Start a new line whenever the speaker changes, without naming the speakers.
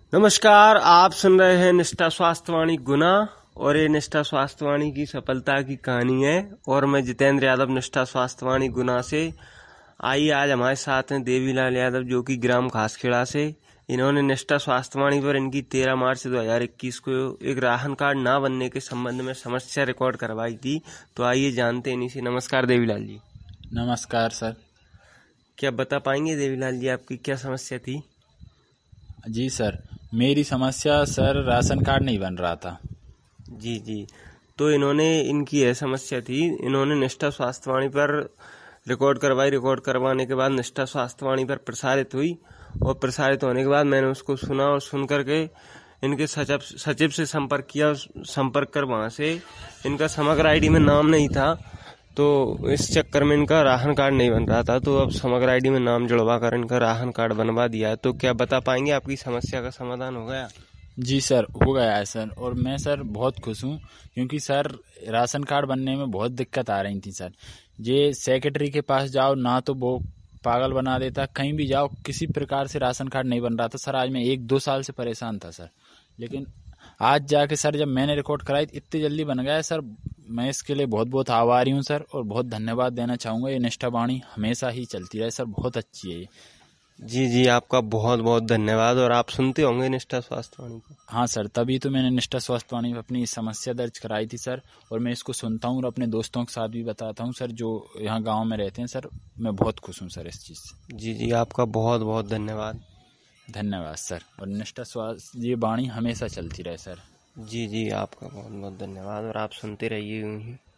नमस्कार, आप सुन रहे हैं निष्ठा स्वास्थ्यवाणी गुना और ये निष्ठा स्वास्थ्यवाणी की सफलता की कहानी है। और मैं जितेंद्र यादव निष्ठा स्वास्थ्यवाणी गुना से। आइए, आज हमारे साथ हैं देवीलाल यादव जो कि ग्राम खासखेड़ा से। इन्होंने निष्ठा स्वास्थ्यवाणी पर इनकी 13 मार्च 2021 को एक राशन कार्ड ना बनने के संबंध में समस्या रिकॉर्ड करवाई थी। तो आइए जानते हैं इन्हीं से। नमस्कार देवीलाल जी।
नमस्कार सर।
क्या बता पाएंगे देवीलाल जी आपकी क्या समस्या थी?
जी सर, मेरी समस्या सर राशन कार्ड नहीं बन रहा था।
जी जी। तो इनकी यह समस्या थी, इन्होंने निष्ठा स्वास्थ्यवाणी पर रिकॉर्ड करवाई। रिकॉर्ड करवाने के बाद निष्ठा स्वास्थ्यवाणी पर प्रसारित हुई और प्रसारित होने के बाद मैंने उसको सुना और सुन करके इनके सचिव से संपर्क किया। संपर्क कर वहाँ से इनका समग्र आईडी में नाम नहीं था, तो इस चक्कर में इनका राशन कार्ड नहीं बन रहा था। तो अब समग्र आईडी में नाम जुड़वा कर इनका राशन कार्ड बनवा दिया है। तो क्या बता पाएंगे आपकी समस्या का समाधान हो गया?
जी सर, हो गया है सर। और मैं सर बहुत खुश हूँ क्योंकि सर राशन कार्ड बनने में बहुत दिक्कत आ रही थी सर। ये सेक्रेटरी के पास जाओ ना तो वो पागल बना देता, कहीं भी जाओ किसी प्रकार से राशन कार्ड नहीं बन रहा था सर। आज मैं 1-2 साल से परेशान था सर, लेकिन आज जाके सर जब मैंने रिकॉर्ड कराई इतनी जल्दी बन गया सर। मैं इसके लिए बहुत बहुत आभारी हूँ सर और बहुत धन्यवाद देना चाहूँगा। ये निष्ठा वाणी हमेशा ही चलती रहे सर, बहुत अच्छी है ये।
जी जी, आपका बहुत बहुत धन्यवाद। और आप सुनते होंगे निष्ठा स्वास्थ्यवाणी को?
हाँ सर, तभी तो मैंने निष्ठा स्वास्थ्यवाणी में अपनी समस्या दर्ज कराई थी सर। और मैं इसको सुनता हूँ और अपने दोस्तों के साथ भी बताता हूँ सर, जो यहाँ गांव में रहते हैं सर। मैं बहुत खुश हूँ सर इस चीज़ से।
जी जी, आपका बहुत बहुत धन्यवाद।
धन्यवाद सर। और निष्ठा स्वास्थ्य ये वाणी हमेशा चलती रहे सर।
जी जी, आपका बहुत बहुत धन्यवाद और आप सुनते रहिए यूं ही।